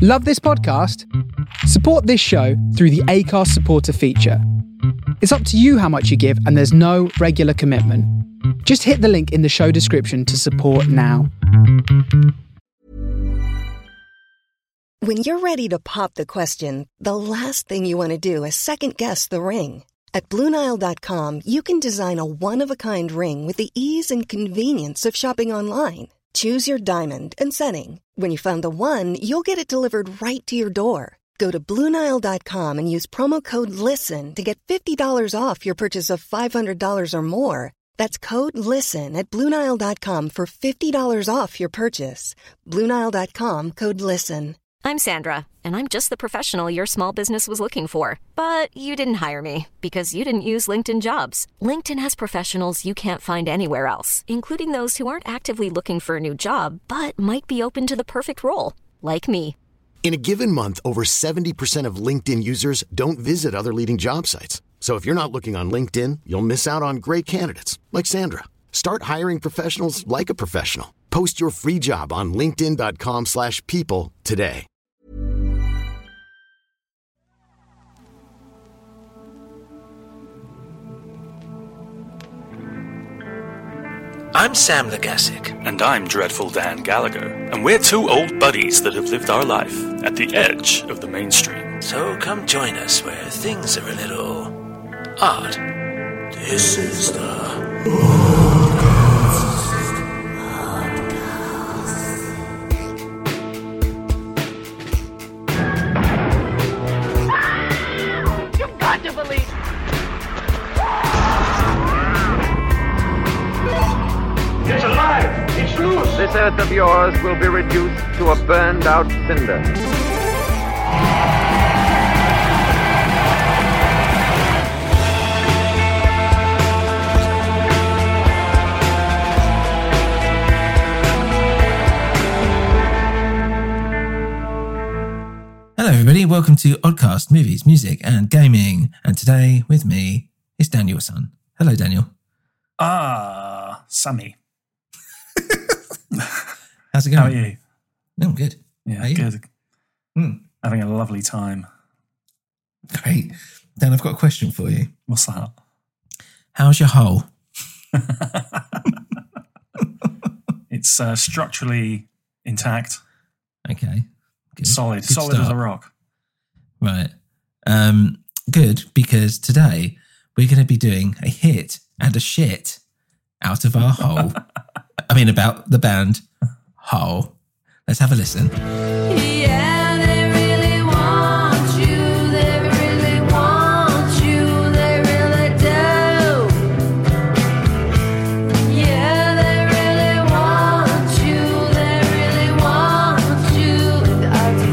Love this podcast? Support this show through the Acast supporter feature. It's up to you how much you give, and there's no regular commitment. Just hit the link in the show description to support now. When you're ready to pop the question, the last thing you want to do is second-guess the ring. At BlueNile.com, you can design a one-of-a-kind ring with the ease and convenience of shopping online. Choose your diamond and setting. When you find the one, you'll get it delivered right to your door. Go to BlueNile.com and use promo code LISTEN to get $50 off your purchase of $500 or more. That's code LISTEN at BlueNile.com for $50 off your purchase. BlueNile.com, code LISTEN. I'm Sandra, and I'm just the professional your small business was looking for. But you didn't hire me because you didn't use LinkedIn Jobs. LinkedIn has professionals you can't find anywhere else, including those who aren't actively looking for a new job, but might be open to the perfect role, like me. In a given month, over 70% of LinkedIn users don't visit other leading job sites. So if you're not looking on LinkedIn, you'll miss out on great candidates like Sandra. Start hiring professionals like a professional. Post your free job on linkedin.com/people today. I'm Sam Legassic. And I'm Dreadful Dan Gallagher. And we're two old buddies that have lived our life at the edge of the mainstream. So come join us where things are a little odd. This is the You've got to believe. It's alive! It's loose! This earth of yours will be reduced to a burned-out cinder. Hello everybody, welcome to Oddcast Movies, Music and Gaming. And today with me is Daniel's son. Hello Daniel. Sammy. How's it going? How are you? I'm good. Yeah, good. Having a lovely time. Great. Dan, I've got a question for you. What's that? How's your hole? It's structurally intact. Okay. Good. Solid Good as start. a rock. Right. Good, because today we're going to be doing a hit and a shit out of our hole. I mean, about the band Hole. Let's have a listen. Yeah, they really want you. They really want you. They really do. Yeah, they really want you. They really want you. And I do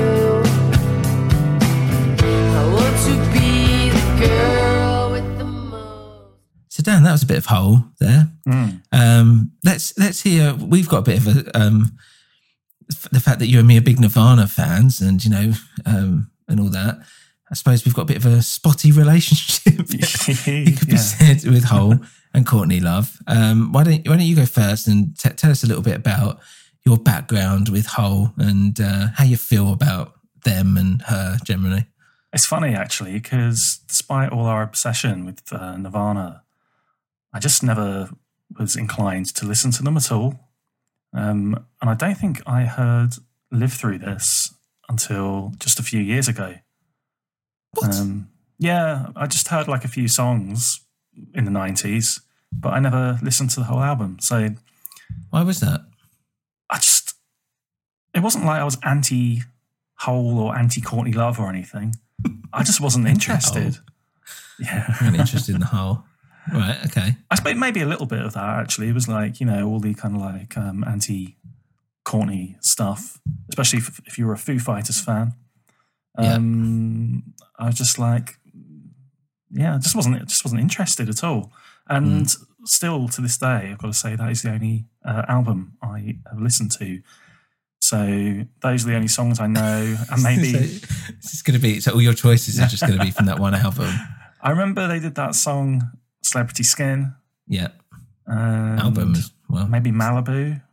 too. I want to be the girl with the most. So Dan, that was a bit of Hole there. Let's hear. We've got a bit of the fact that you and me are big Nirvana fans, and and all that. I suppose we've got a bit of a spotty relationship. It could be said with Hole and Courtney Love. Why don't you go first and tell us a little bit about your background with Hole and how you feel about them and her generally. It's funny actually because despite all our obsession with Nirvana, I just never was inclined to listen to them at all. And I don't think I heard Live Through This until just a few years ago. What? Yeah, I just heard like a few songs in the 90s, but I never listened to the whole album. So why was that? It wasn't like I was anti-Hole or anti-Courtney Love or anything. I just wasn't interested. Yeah. I'm interested in the Hole. Right, okay. I suppose maybe a little bit of that, actually. It was like, all the kind of like anti-Courtney stuff, especially if you were a Foo Fighters fan. I was just like, I just wasn't interested at all. And still to this day, I've got to say that is the only album I have listened to. So those are the only songs I know. And maybe so all your choices are just going to be from that one album. I remember they did that song Celebrity Skin. Yeah. Album as well. Maybe Malibu.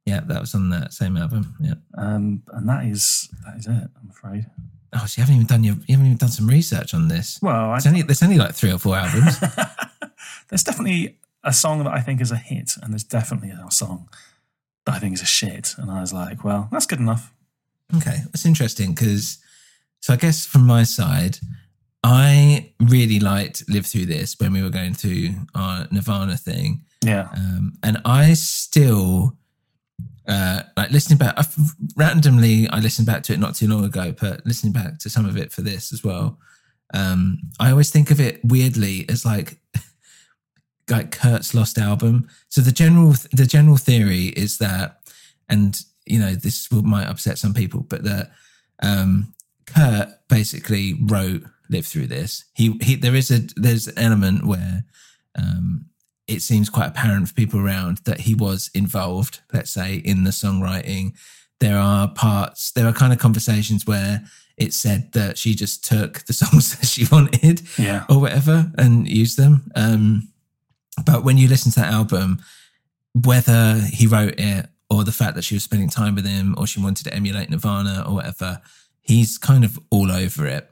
Yeah, that was on that same album. Yeah. And that is it, I'm afraid. Oh, so you haven't even done some research on this. Well, there's only like 3 or 4 albums. There's definitely a song that I think is a hit, and there's definitely a song that I think is a shit. And I was like, well, that's good enough. Okay, that's interesting because, so I guess from my side, I really liked Live Through This when we were going through our Nirvana thing. Yeah. And I still, like listening back, randomly, I listened back to it not too long ago, but listening back to some of it for this as well. I always think of it weirdly as like Kurt's lost album. So the general theory is that, and you know, this might upset some people, but that Kurt basically wrote Live Through This. There's an element where it seems quite apparent for people around that he was involved, let's say, in the songwriting. There are kind of conversations where it said that she just took the songs that she wanted or whatever and used them. But when you listen to that album, whether he wrote it or the fact that she was spending time with him or she wanted to emulate Nirvana or whatever, he's kind of all over it.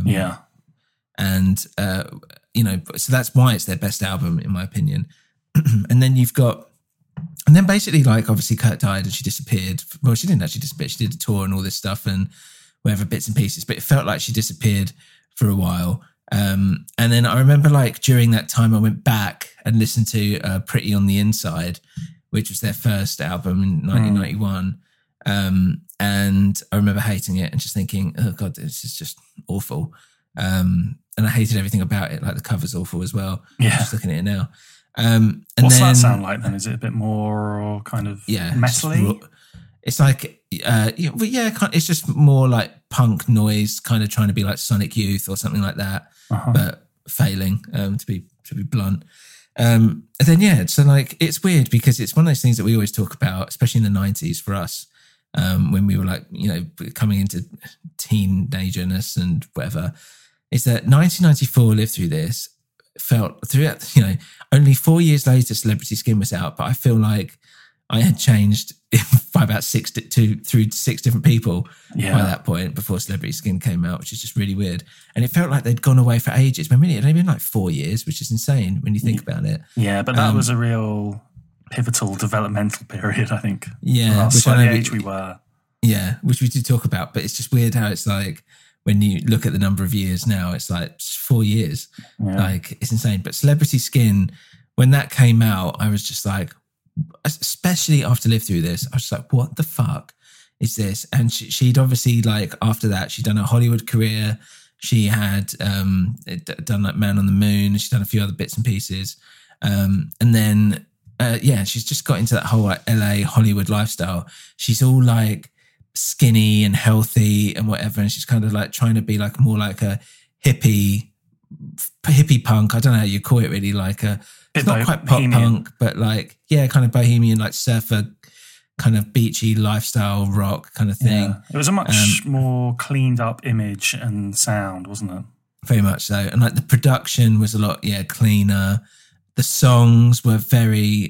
And, you know, so that's why it's their best album, in my opinion. And then basically, like, obviously Kurt died and she disappeared. Well, she didn't actually disappear. She did a tour and all this stuff and whatever, bits and pieces, but it felt like she disappeared for a while. And then I remember, like, during that time, I went back and listened to Pretty on the Inside, which was their first album in 1991. And I remember hating it and just thinking, oh God, this is just awful. And I hated everything about it. Like the cover's awful as well. Yeah. Just looking at it now. What's that sound like then? Is it a bit more kind of metally? It's like, it's just more like punk noise, kind of trying to be like Sonic Youth or something like that, but failing, to be blunt. And then, so like, it's weird because it's one of those things that we always talk about, especially in the 90s for us, when we were like, you know, coming into teenagerness and whatever, is that 1994 Live Through This felt throughout, you know, only 4 years later Celebrity Skin was out, but I feel like I had changed by about 6 different people by that point before Celebrity Skin came out, which is just really weird. And it felt like they'd gone away for ages. But really, it had only been like 4 years, which is insane when you think about it. Yeah, but that was a real pivotal developmental period, I think. Yeah. Which the age we were. Yeah, which we did talk about. But it's just weird how it's like, when you look at the number of years now, it's like 4 years. Yeah. Like, it's insane. But Celebrity Skin, when that came out, I was just like, especially after Live Through This, I was just like, what the fuck is this? And she'd obviously, like, after that, she'd done a Hollywood career. She had done like Man on the Moon. She'd done a few other bits and pieces. And then, she's just got into that whole like LA Hollywood lifestyle. She's all like skinny and healthy and whatever. And she's kind of like trying to be like more like a hippie punk. I don't know how you call it really, like it's not quite pop punk, but like, kind of bohemian, like surfer, kind of beachy lifestyle rock kind of thing. Yeah. It was a much more cleaned up image and sound, wasn't it? Very much so. And like the production was a lot, cleaner. The songs were very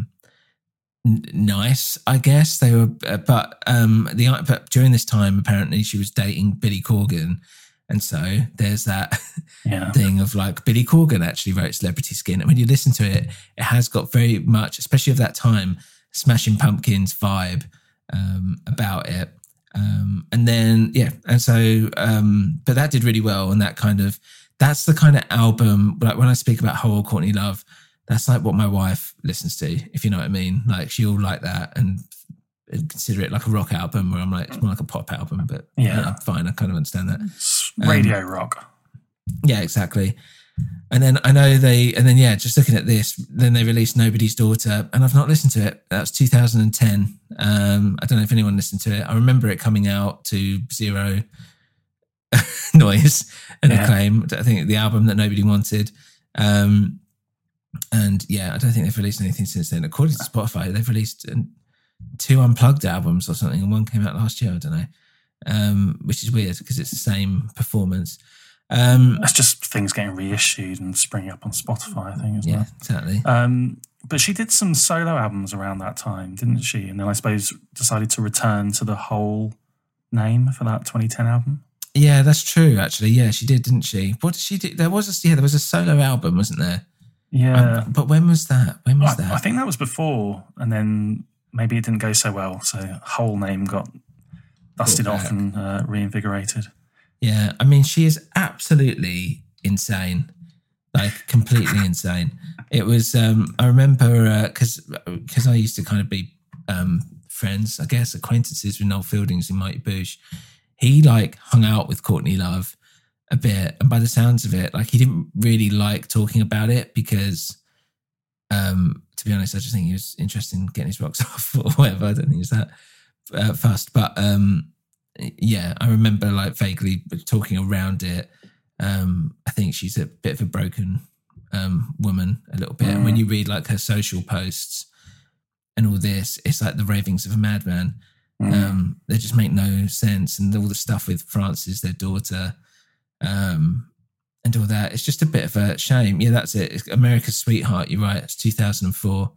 nice, I guess. They were, but during this time, apparently she was dating Billy Corgan. And so there's that thing of like Billy Corgan actually wrote Celebrity Skin. And when you listen to it, it has got very much, especially of that time, Smashing Pumpkins vibe about it. And then, and so, but that did really well. And that's the kind of album, like when I speak about Whole Courtney Love, that's like what my wife listens to, if you know what I mean. Like she'll like that and consider it like a rock album, where I'm like, it's more like a pop album, but fine, I kind of understand that. It's radio rock. Yeah, exactly. And then I know just looking at this, then they released Nobody's Daughter, and I've not listened to it. That was 2010. I don't know if anyone listened to it. I remember it coming out to zero noise and acclaim. I think the album that nobody wanted. And I don't think they've released anything since then. According to Spotify, they've released 2 unplugged albums or something, and one came out last year. I don't know, which is weird because it's the same performance. That's just things getting reissued and springing up on Spotify, I think, isn't it? Yeah, exactly. But she did some solo albums around that time, didn't she? And then I suppose decided to return to the whole name for that 2010 album. Yeah, that's true. Actually, yeah, she did, didn't she? What did she do? There was a solo album, wasn't there? Yeah, but when was that? I think that was before, and then maybe it didn't go so well. So whole name got dusted off and reinvigorated. Yeah, I mean, she is absolutely insane, like completely insane. It was. I remember because I used to kind of be friends, I guess, acquaintances with Noel Fieldings and Mighty Boosh. He like hung out with Courtney Love a bit, and by the sounds of it, like he didn't really like talking about it because, to be honest, I just think he was interested in getting his rocks off or whatever. I don't think he was that fussed, but yeah, I remember like vaguely talking around it. I think she's a bit of a broken woman a little bit, and when you read like her social posts and all this, it's like the ravings of a madman. They just make no sense, and all the stuff with Frances, their daughter, and all that. It's just a bit of a shame. Yeah, that's it. It's America's Sweetheart. You're right. It's 2004.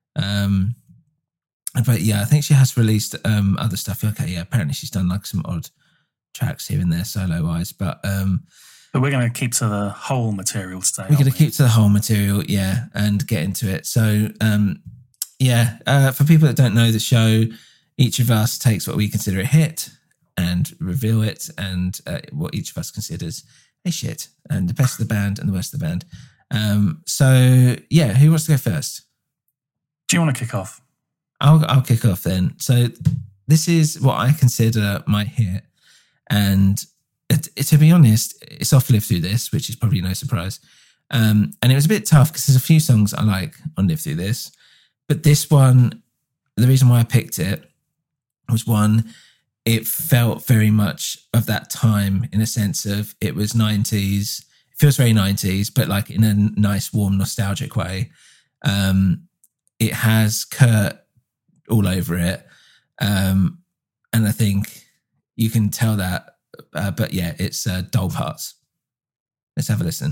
But yeah, I think she has released other stuff. Okay, yeah. Apparently, she's done like some odd tracks here and there, solo wise. But we're going to keep to the whole material today. We're going to keep to the whole material, yeah, and get into it. So yeah, for people that don't know the show, each of us takes what we consider a hit and reveal it, and what each of us considers a shit, and the best of the band and the worst of the band. So yeah, who wants to go first? Do you want to kick off? I'll kick off then. So this is what I consider my hit, and to be honest, it's off Live Through This, which is probably no surprise. And it was a bit tough because there's a few songs I like on Live Through This, but this one, the reason why I picked it was one, it felt very much of that time in a sense of it was 90s. It feels very 90s, but like in a nice, warm, nostalgic way. It has Kurt all over it. And I think you can tell that. But yeah, it's Doll Parts. Let's have a listen.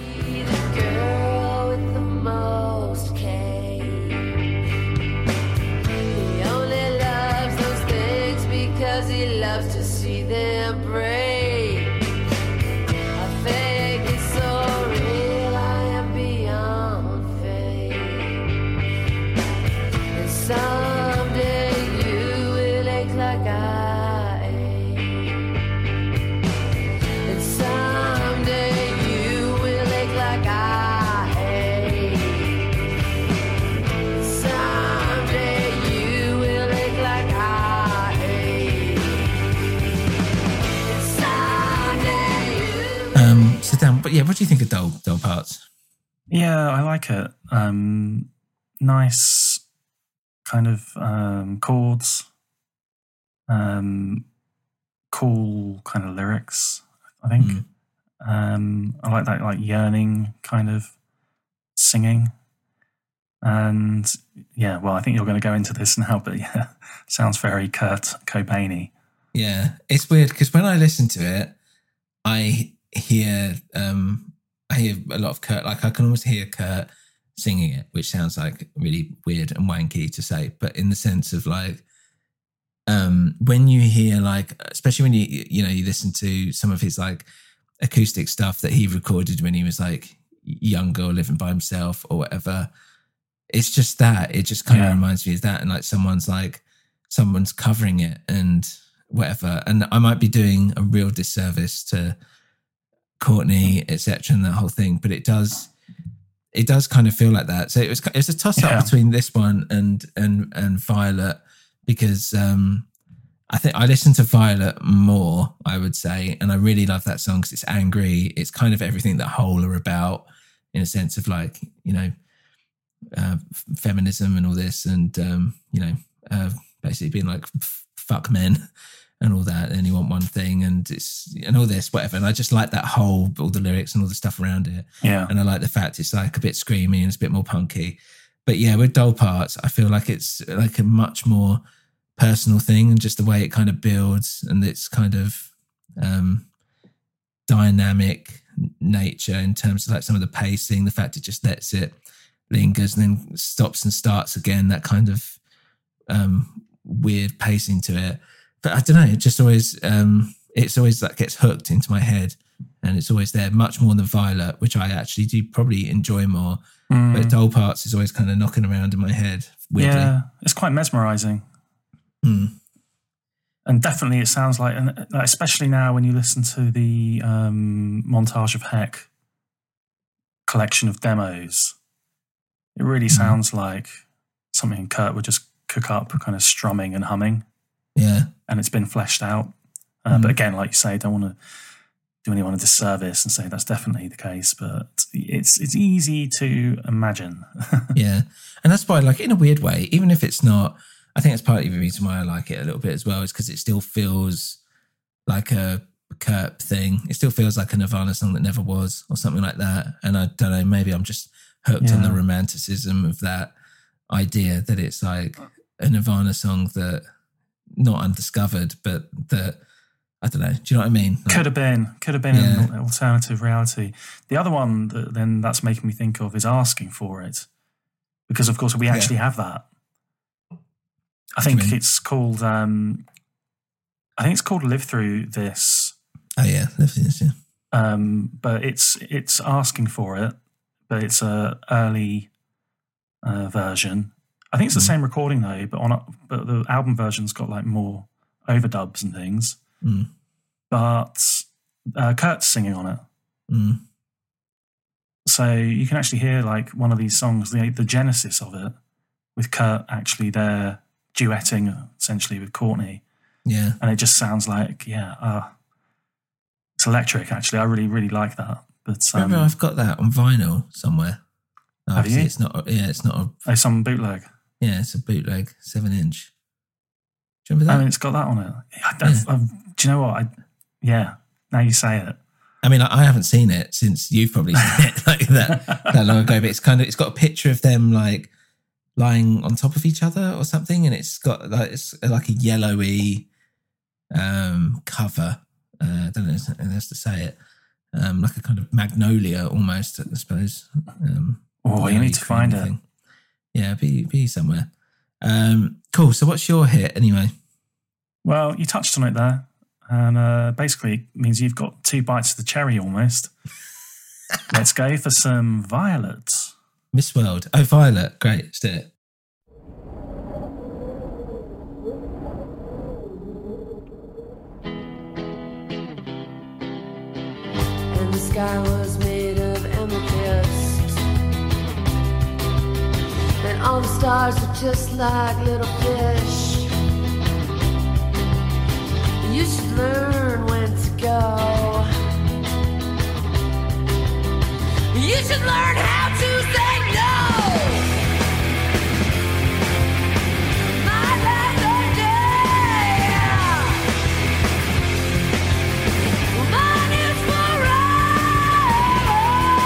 But yeah, what do you think of Doll Parts? Yeah, I like it. Nice kind of chords, cool kind of lyrics, I think. I like that like yearning kind of singing. And yeah, well, I think you're going to go into this now, but yeah, sounds very Kurt Cobain-y. Yeah, it's weird because when I listen to it, I hear a lot of Kurt. Like I can almost hear Kurt singing it, which sounds like really weird and wanky to say, but in the sense of like when you hear like, especially when you listen to some of his like acoustic stuff that he recorded when he was like younger or living by himself or whatever, it's just that it just kind of reminds me of that, and like someone's covering it and whatever. And I might be doing a real disservice to Courtney, etc., and that whole thing, but it does kind of feel like that. So it's a toss up between this one and Violet, because I think I listen to Violet more, I would say, and I really love that song because it's angry. It's kind of everything that Hole are about, in a sense of like, feminism and all this, and basically being like fuck men and all that, and you want one thing, and all this, whatever. And I just like that all the lyrics and all the stuff around it. Yeah. And I like the fact it's like a bit screamy and it's a bit more punky. But yeah, with Doll Parts, I feel like it's like a much more personal thing, and just the way it kind of builds and its kind of dynamic nature in terms of like some of the pacing, the fact it just lets it lingers and then stops and starts again, that kind of weird pacing to it. But I don't know, it just always, it's always like gets hooked into my head, and it's always there, much more than Violet, which I actually do probably enjoy more. But Doll Parts is always kind of knocking around in my head, weirdly. Yeah, it's quite mesmerising. And definitely it sounds like, and especially now when you listen to the Montage of Heck collection of demos, it really sounds like something Kurt would just cook up, kind of strumming and humming. Yeah. And it's been fleshed out. But again, like you say, don't want to do anyone a disservice and say that's definitely the case, but it's easy to imagine. Yeah. And that's why, like, in a weird way, even if it's not, I think it's partly the reason why I like it a little bit as well, is because it still feels like a Kurt thing. It still feels like a Nirvana song that never was, or something like that. And I don't know, maybe I'm just hooked on the romanticism of that idea that it's like a Nirvana song that not undiscovered, but that, I don't know. Do you know what I mean? Like, could have been an alternative reality. The other one that then that's making me think of is Asking for It, because of course we actually have that. I think it's called. I think it's called Live Through This. Oh yeah, Live Through This. Yeah. But it's Asking for It, but it's a early version. I think it's the same recording though, but the album version's got like more overdubs and things. But Kurt's singing on it. So you can actually hear like one of these songs, the genesis of it, with Kurt actually there duetting essentially with Courtney. Yeah. And it just sounds like, it's electric actually. I really, really like that. But remember, I've got that on vinyl somewhere. Have you? It's not some bootleg. Yeah, it's a bootleg 7-inch. Do you remember that? I mean, it's got that on it. Do you know what? Now you say it. I mean, I haven't seen it since you've probably seen it like that long ago. But it's got a picture of them like lying on top of each other or something, and it's got like a yellowy cover. I don't know how else to say it. Like a kind of magnolia almost, I suppose. You need to find it. Yeah, be somewhere. Cool. So what's your hit anyway? Well, you touched on it there. And basically it means you've got 2 bites of the cherry almost. Let's go for some Violet. Miss World. Oh, Violet. Great. Let's do it. And the sky was made of amethyst, and all the stars were just like little fish. You should learn when to go. You should learn how to say no. My last day, mine is forever.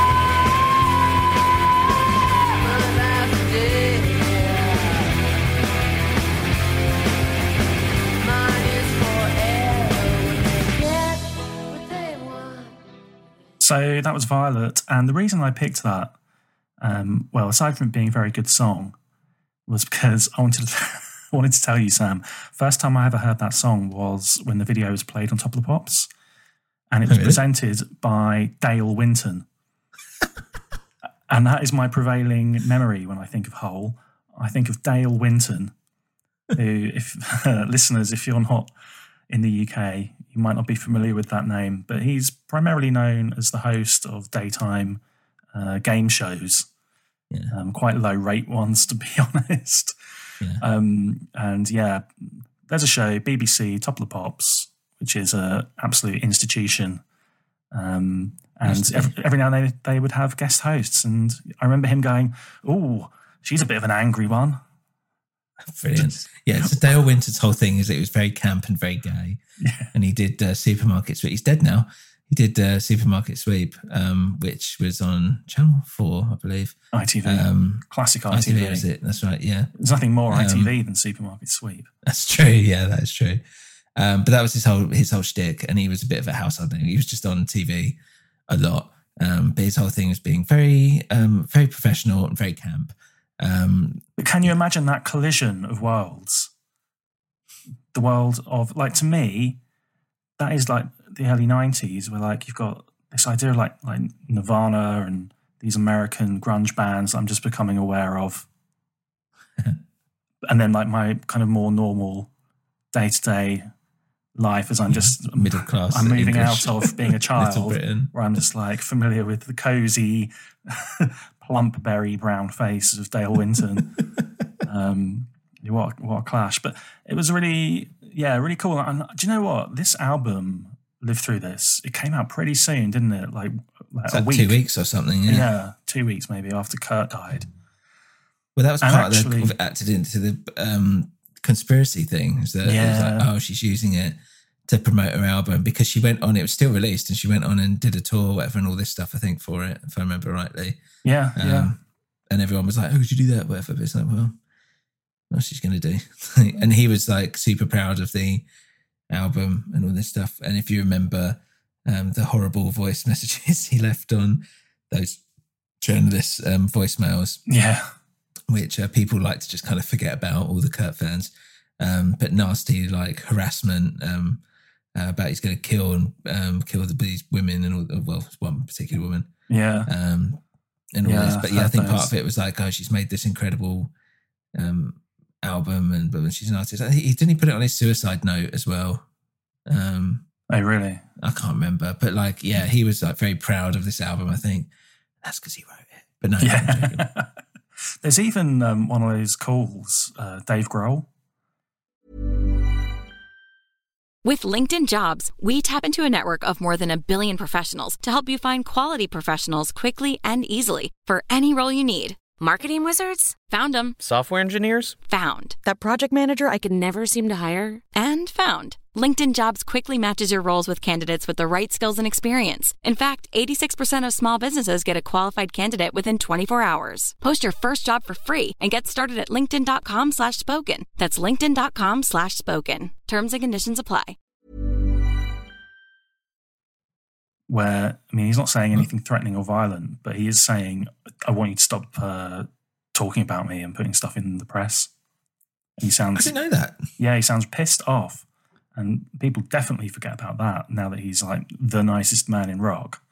My last day, mine is forever. So that was Violet, and the reason I picked that, aside from it being a very good song, was because I wanted to tell you, Sam, first time I ever heard that song was when the video was played on Top of the Pops, and it was presented by Dale Winton. And that is my prevailing memory when I think of Hole. I think of Dale Winton, who, if listeners, if you're not in the UK, you might not be familiar with that name, but he's primarily known as the host of daytime game shows, quite low rate ones, to be honest. Yeah. There's a show, BBC, Top of the Pops, which is an absolute institution. And every now and then they would have guest hosts. And I remember him going, "Oh, she's a bit of an angry one." Brilliant. Yeah, so Dale Winton's whole thing is it was very camp and very gay. Yeah. And he did Supermarket Sweep. He's dead now. He did Supermarket Sweep, which was on Channel 4, I believe. ITV. Classic ITV. ITV was it? That's right, yeah. There's nothing more ITV than Supermarket Sweep. That's true, yeah, that is true. But that was his whole shtick, and he was a bit of a household name. He was just on TV a lot. But his whole thing was being very, very professional and very camp. But can you imagine that collision of worlds? The world of, like, to me, that is like the early 90s, where like you've got this idea of like Nirvana and these American grunge bands I'm just becoming aware of. And then like my kind of more normal day-to-day life as I'm just middle class. I'm moving English. out of being a child, Britain. where I'm just like familiar with the cozy, plump berry brown face of Dale Winton. What a clash! But it was really cool. And do you know what? This album lived through this. It came out pretty soon, didn't it? Like a week, 2 weeks or something. Yeah, 2 weeks maybe after Kurt died. Well, that was And part actually- of the acted into the conspiracy thing. Is that it was like, oh, she's using it to promote her album because she went on. It was still released, and she went on and did a tour, whatever, and all this stuff. I think for it, if I remember rightly. Yeah. And everyone was like, "Oh, could you do that?" Whatever. But it's like, well, what's she's going to do? And he was like super proud of the album and all this stuff. And if you remember the horrible voice messages he left on those journalists' voicemails, which people like to just kind of forget about, all the Kurt fans, but nasty like harassment about he's going to kill these women and all. Well, one particular woman, and all this. But I think part of it was like, oh, she's made this incredible album, and but she's an artist. He put it on his suicide note as well. Oh, really? I can't remember, but like, yeah, he was like very proud of this album. I think that's because he wrote it. But no, I'm joking. There's even one of those calls, Dave Grohl. With LinkedIn Jobs, we tap into a network of more than 1 billion professionals to help you find quality professionals quickly and easily for any role you need. Marketing wizards? Found them. Software engineers? Found. That project manager I could never seem to hire? And found. LinkedIn Jobs quickly matches your roles with candidates with the right skills and experience. In fact, 86% of small businesses get a qualified candidate within 24 hours. Post your first job for free and get started at linkedin.com/spoken. That's linkedin.com/spoken. Terms and conditions apply. Where, I mean, he's not saying anything threatening or violent, but he is saying, I want you to stop talking about me and putting stuff in the press. And he sounds... I didn't know that. Yeah, he sounds pissed off. And people definitely forget about that now that he's like the nicest man in rock.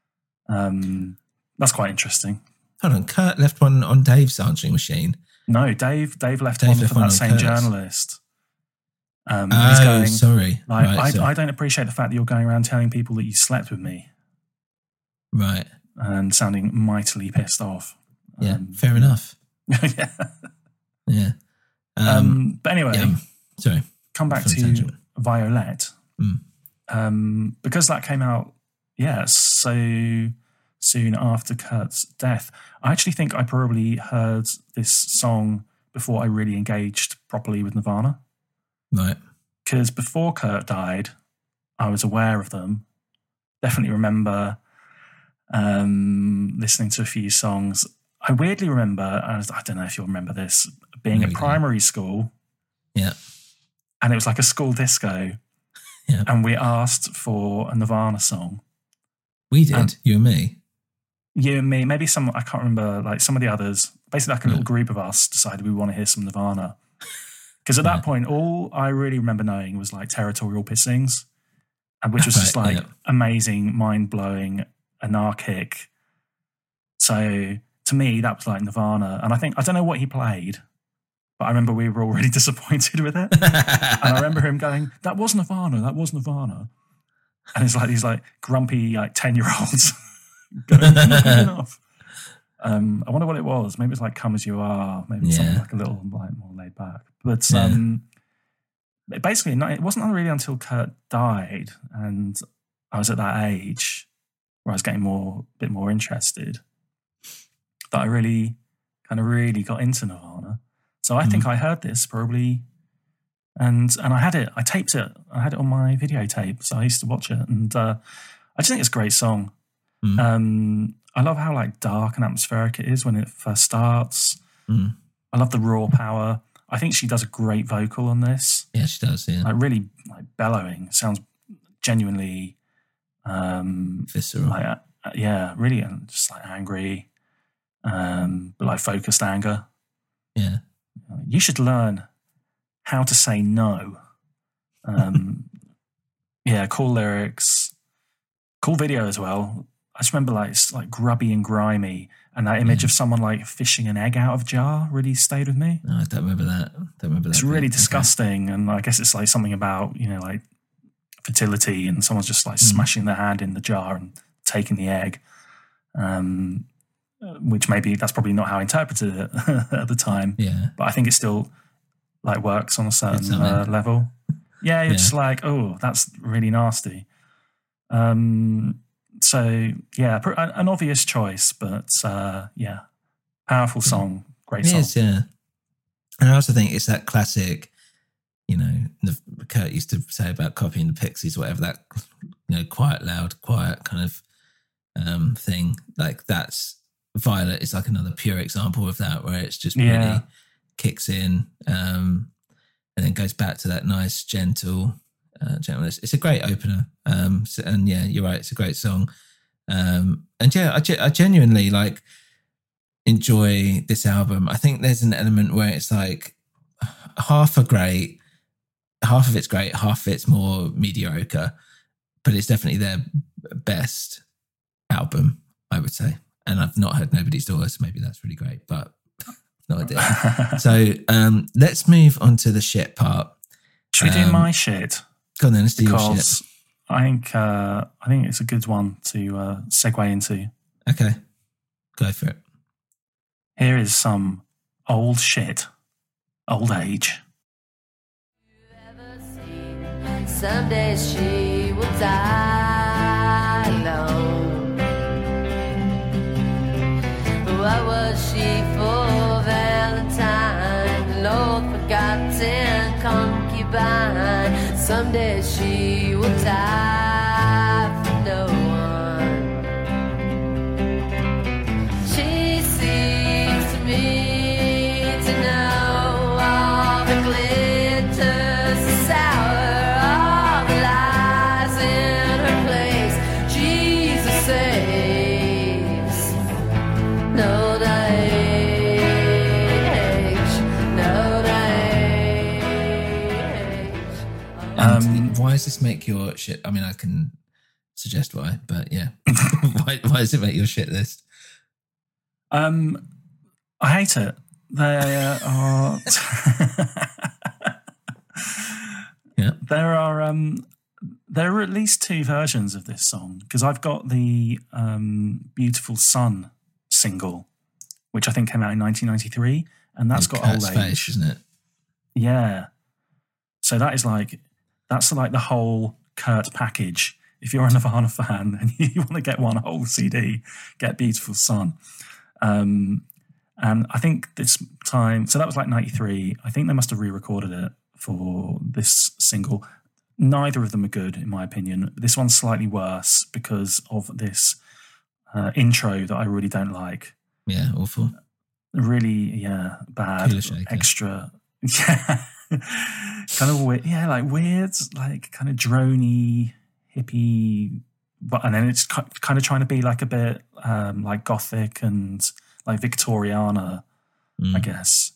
That's quite interesting. Hold on, Kurt left one on Dave's answering machine. No, Dave left one for that same journalist. He's going, sorry. Like, Right, I don't appreciate the fact that you're going around telling people that you slept with me. Right. And sounding mightily pissed off. Yeah, fair enough. Yeah. Yeah. But anyway, sorry. Come back to Violette. Because that came out, so soon after Kurt's death. I actually think I probably heard this song before I really engaged properly with Nirvana. Right. Because before Kurt died, I was aware of them. Definitely remember listening to a few songs. I weirdly remember, I don't know if you'll remember this, being at primary school. Yeah. And it was like a school disco. Yeah. And we asked for a Nirvana song. We did, you and me. You and me, maybe I can't remember, like some of the others. Basically, like a little group of us decided we want to hear some Nirvana. Because at that point, all I really remember knowing was like Territorial Pissings, and which was just like amazing, mind-blowing, anarchic. So to me, that was like Nirvana. And I don't know what he played, but I remember we were all really disappointed with it. And I remember him going, that was Nirvana. And it's like these like grumpy like 10-year-olds going, not good enough. I wonder what it was. Maybe it's like Come As You Are. Maybe something like a little like more laid back. But basically, it wasn't really until Kurt died and I was at that age where I was getting a bit more interested that I really got into Nirvana. So I think I heard this probably, and I had it. I taped it. I had it on my videotape, so I used to watch it, and I just think it's a great song. I love how like dark and atmospheric it is when it first starts. I love the raw power. I think she does a great vocal on this. Yeah, she does. Yeah, like really like bellowing. Sounds genuinely visceral, like really just like angry, but like focused anger. Yeah. You should learn how to say no. Cool lyrics, cool video as well. I just remember like it's like grubby and grimy, and that image of someone like fishing an egg out of a jar really stayed with me. No, I don't remember that. It's really disgusting, and I guess it's like something about like fertility, and someone's just like smashing their hand in the jar and taking the egg, which that's probably not how I interpreted it at the time. Yeah, but I think it still like works on a certain level. Yeah, you're just like, oh, that's really nasty. So yeah, an obvious choice, but powerful song, great song. It is, yeah. And I also think it's that classic, Kurt used to say about copying the Pixies, whatever, that, quiet, loud, quiet kind of thing. Like that's, Violet is like another pure example of that, where it's just really kicks in and then goes back to that nice, gentleness. It's a great opener. And yeah, you're right, it's a great song. And yeah, I genuinely like enjoy this album. I think there's an element where it's like half of it's great, half of it's more mediocre, but it's definitely their best album, I would say. And I've not heard Nobody's Daughter, so maybe that's really great, but no idea. So let's move on to the shit part. Should we do my shit? Go on then, let's do your shit. I think it's a good one to segue into. Okay, go for it. Here is some old shit, old age. Someday she will die alone. What was she for Valentine? Lord forgotten concubine. Someday she will die for no one. She seems to me to know all the glitters, the sour, all the lies in her place. Jesus saves no age, no age. Why does this make your shit? I mean, I can suggest why, but yeah. why does it make your shit list? I hate it. There are there are at least two versions of this song, because I've got the Beautiful Sun single, which I think came out in 1993, and that's got Kurt's old age, face, isn't it? Yeah. So that's like the whole Kurt package. If you're a Nirvana fan and you want to get one whole CD, get Beautiful Sun. And I think this time, so that was like 93. I think they must have re-recorded it for this single. Neither of them are good, in my opinion. This one's slightly worse because of this intro that I really don't like. Yeah, awful. Really, bad. Extra. Yeah. Kind of weird. Yeah, like weird, like kind of droney, hippie. And then it's kind of trying to be like a bit like gothic and like Victoriana, I guess.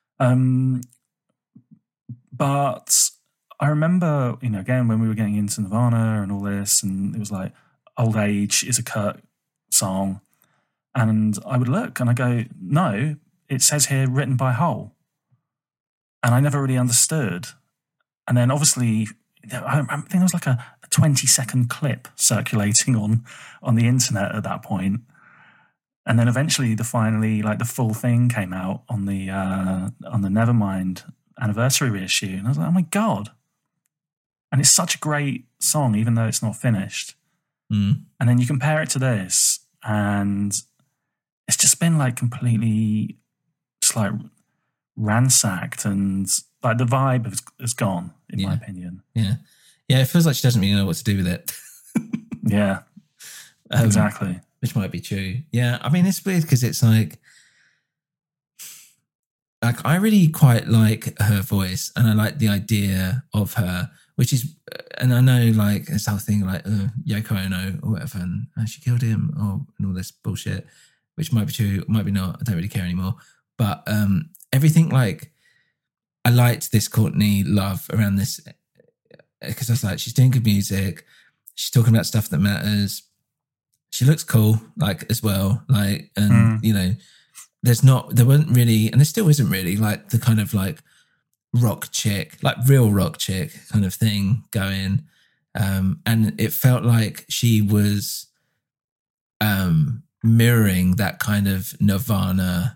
But I remember, again, when we were getting into Nirvana and all this, and it was like, Old Age is a Kurt song. And I would look and I go, no, it says here written by Hole. And I never really understood. And then obviously, I think there was like a 20-second clip circulating on the internet at that point. And then eventually the full thing came out on the Nevermind anniversary reissue. And I was like, oh my God. And it's such a great song, even though it's not finished. And then you compare it to this, and it's just been like completely just like ransacked, and like the vibe has gone, in my opinion. Yeah. Yeah, it feels like she doesn't really know what to do with it. Yeah, exactly. Which might be true. Yeah, I mean, it's weird because it's like I really quite like her voice, and I like the idea of her which is, and I know like this whole thing like Yoko Ono or whatever, and she killed him and all this bullshit, which might be true, might be not. I don't really care anymore. But everything like, I liked this Courtney Love around this, because I was like, she's doing good music, she's talking about stuff that matters, she looks cool like as well, like, and you know, there wasn't really, and there still isn't really like the kind of like rock chick, like real rock chick kind of thing going, and it felt like she was mirroring that kind of Nirvana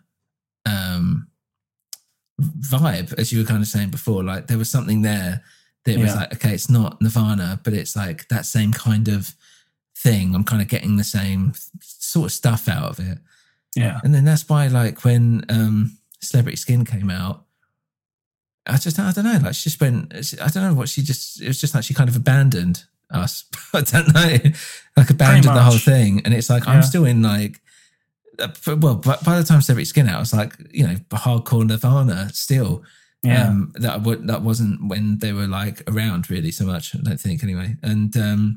vibe, as you were kind of saying before. Like there was something there that was like, okay, it's not Nirvana, but it's like that same kind of thing. I'm kind of getting the same sort of stuff out of it. Yeah. And then that's why, like, when Celebrity Skin came out, I don't know, like, she just went, I don't know what she just, it was just like she kind of abandoned us. I don't know, like abandoned the whole thing. And it's like, I'm still in like, well, by the time Celebrity Skin out, I was like, you know, hardcore Nirvana still. That wasn't when they were like around really so much, I don't think, anyway. And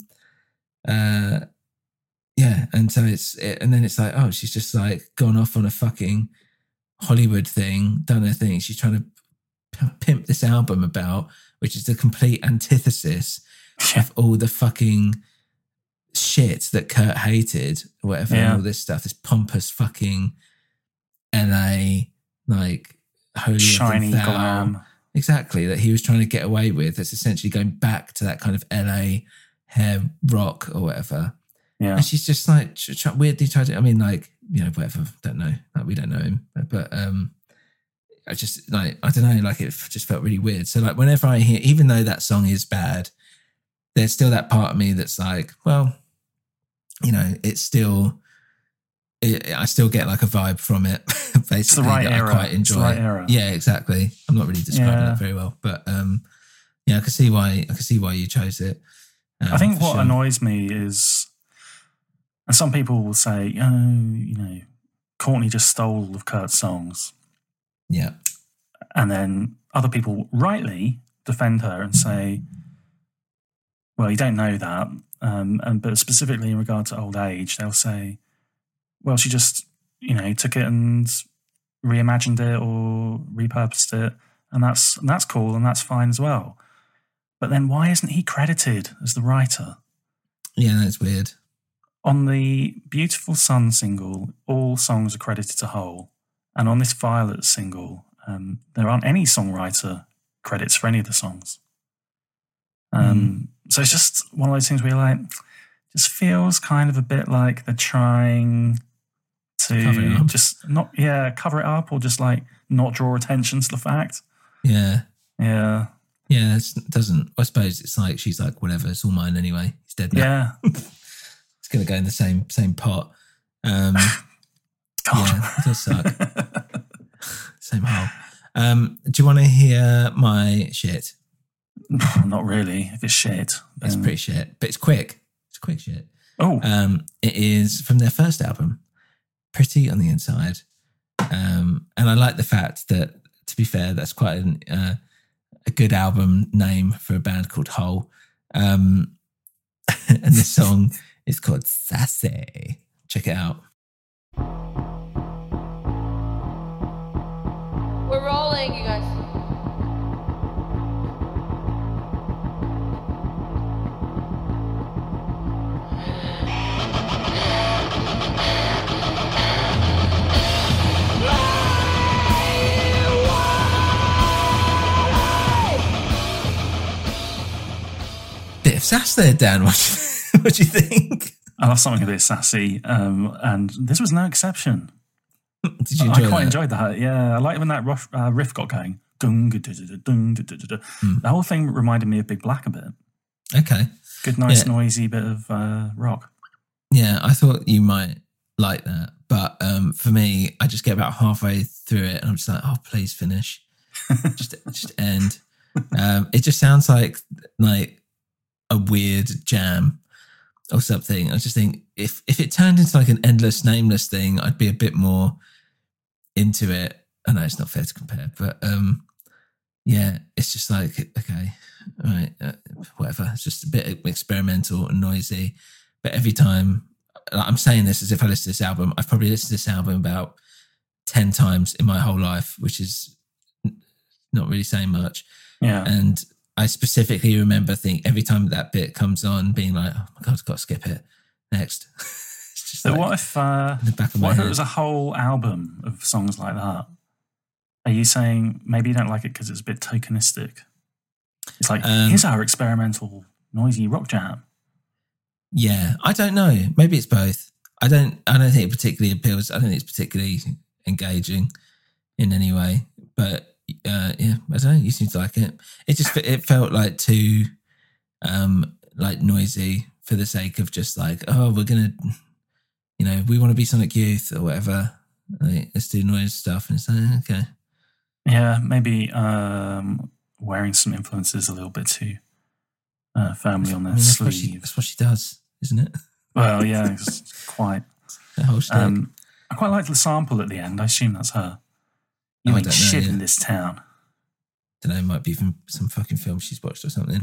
and so and then it's like, oh, she's just like gone off on a fucking Hollywood thing, done her thing. She's trying to pimp this album about, which is the complete antithesis of all the fucking shit that Kurt hated, or whatever, and all this stuff, this pompous fucking LA, like, holy shiny glam. Exactly, that he was trying to get away with. It's essentially going back to that kind of LA hair rock or whatever. Yeah. And she's just like weirdly tried to, I mean, like, you know, whatever, don't know. Like, we don't know him. But I just, like, I don't know, like, it just felt really weird. So, like, whenever I hear, even though that song is bad, there's still that part of me that's like, well, you know, it's still, I still get like a vibe from it, basically. It's the right era. I quite enjoy. It's the right era. Yeah, exactly. I'm not really describing it very well, but yeah, I can see why you chose it. I think what annoys me is, and some people will say, oh, you know, Courtney just stole all of Kurt's songs. Yeah. And then other people rightly defend her and say, well, you don't know that. But specifically in regard to Old Age, they'll say, well, she just, you know, took it and reimagined it or repurposed it, and that's cool and that's fine as well. But then why isn't he credited as the writer? Yeah, that's weird. On the Beautiful Sun single, all songs are credited to Hole. And on this Violet single, there aren't any songwriter credits for any of the songs. So it's just one of those things where you're like, just feels kind of a bit like they're trying to just not, cover it up, or just like not draw attention to the fact. Yeah. Yeah. Yeah, it doesn't, I suppose it's like, she's like, whatever, it's all mine anyway. He's dead now. Yeah. It's going to go in the same pot. Yeah, it does suck. Same hole. Do you want to hear my shit? Not really. If it's shit. It's pretty shit, but it's quick. It's quick shit. Oh. It is from their first album, Pretty on the Inside. And I like the fact that, to be fair, that's quite a good album name for a band called Hole. And the song is called Sassy. Check it out. We're rolling, you guys. Bit of sass there, Dan. What do you think? I love something a bit sassy, and this was no exception. Did you enjoy I quite enjoyed that. Yeah, I like when that riff got going. The whole thing reminded me of Big Black a bit. Okay. Good, nice, noisy bit of rock. Yeah, I thought you might like that. But for me, I just get about halfway through it and I'm just like, oh, please finish. just end. It just sounds like a weird jam or something. I just think if it turned into like an endless, nameless thing, I'd be a bit more into it. I know it's not fair to compare, but yeah, it's just like, okay, all right, whatever. It's just a bit experimental and noisy. But every time, I'm saying this as if I listen to this album, I've probably listened to this album about 10 times in my whole life, which is not really saying much. Yeah. And I specifically remember every time that bit comes on, being like, oh my God, I've got to skip it. Next. It's just So like what if in the back of my what if head. it was a whole album of songs like that? Are you saying maybe you don't like it because it's a bit tokenistic? It's like, here's our experimental, noisy rock jam. Yeah, I don't know. Maybe it's both. I don't think it particularly appeals. I don't think it's particularly engaging in any way. But yeah, I don't know. You seem to like it. It felt like too like noisy for the sake of just like, oh, we're gonna, we want to be Sonic Youth or whatever. Like, let's do noise stuff. And it's like, okay. Yeah, maybe wearing some influences a little bit too firmly on their sleeve. That's what she does, isn't it? Well, yeah, it's quite. The whole shtick. I quite like the sample at the end. I assume that's her. You ain't shit in this town. Don't know, it might be from some fucking film she's watched or something.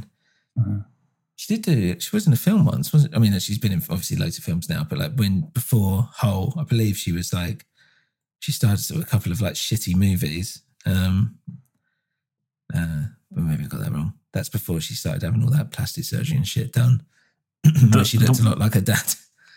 She was in a film once, wasn't? I mean, she's been in obviously loads of films now, but like before Hole, I believe she was like, she started sort of a couple of like shitty movies. But maybe I got that wrong. That's before she started having all that plastic surgery and shit done. She looked a lot like her dad.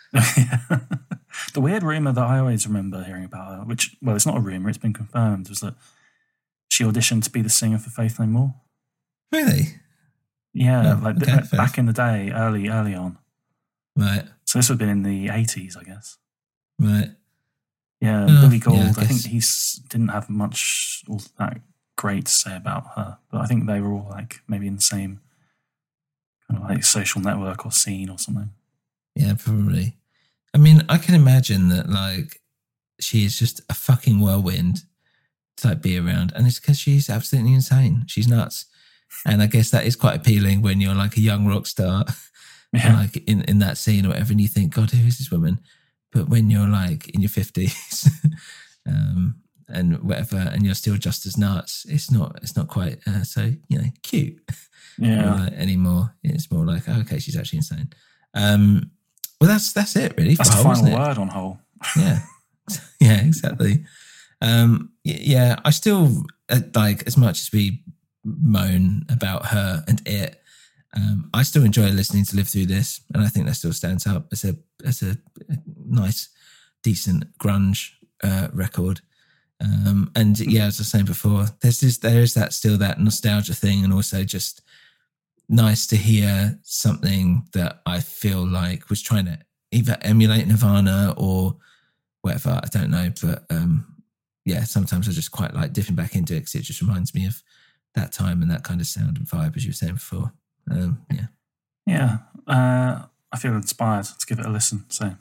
The weird rumour that I always remember hearing about her, which, well, it's not a rumour, it's been confirmed, was that she auditioned to be the singer for Faith No More. Really? Yeah, Oh, back in the day, early on. Right. So this would have been in the 80s, I guess. Right. Yeah, Billy Gould, yeah, I think he didn't have much all that great to say about her, but I think they were all like maybe in the same kind of like social network or scene or something. Yeah, probably. I mean, I can imagine that like she is just a fucking whirlwind to like be around, and it's because she's absolutely insane. She's nuts, and I guess that is quite appealing when you're like a young rock star, like in that scene or whatever, and you think, God, who is this woman? But when you're like in your 50s and whatever, and you're still just as nuts, it's not quite so cute anymore. It's more like, oh, okay, she's actually insane. Well, that's it really. That's the final word on Hole. Yeah, yeah, exactly. Yeah, I still like, as much as we moan about her and it. I still enjoy listening to Live Through This, and I think that still stands up as a nice, decent grunge record. And yeah, as I was saying before, there is that nostalgia thing, and also just nice to hear something that I feel like was trying to either emulate Nirvana or whatever. I don't know, but yeah, sometimes I just quite like dipping back into it because it just reminds me of that time and that kind of sound and vibe, as you were saying before. Yeah. I feel inspired to give it a listen. So,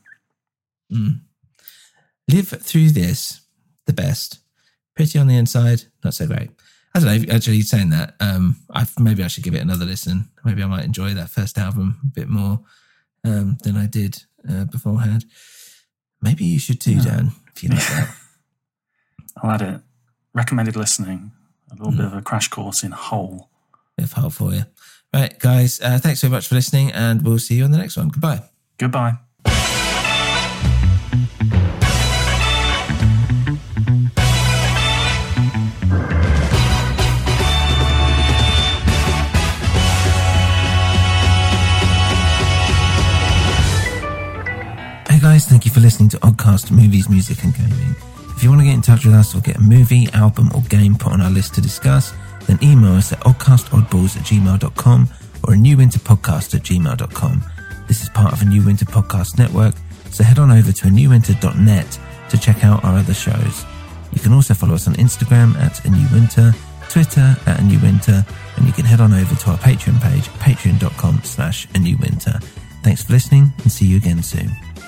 Live Through This, the best. Pretty on the inside, not so great. I don't know. Actually, saying that, maybe I should give it another listen. Maybe I might enjoy that first album a bit more than I did beforehand. Maybe you should too, Dan, if you like that. I'll add it. Recommended listening. A little bit of a crash course in Hole. Bit of Hole for you. Right, guys, thanks so much for listening, and we'll see you on the next one. Goodbye. Goodbye. Hey guys, thank you for listening to Oddcast Movies, Music and Gaming. If you want to get in touch with us or get a movie, album or game put on our list to discuss, then email us at oddcastoddballs@gmail.com or a newwinterpodcast@gmail.com. This is part of a New Winter Podcast network, so head on over to anewwinter.net to check out our other shows. You can also follow us on Instagram at A New Winter, Twitter at A New Winter, and you can head on over to our Patreon page, patreon.com/A New Winter. Thanks for listening, and see you again soon.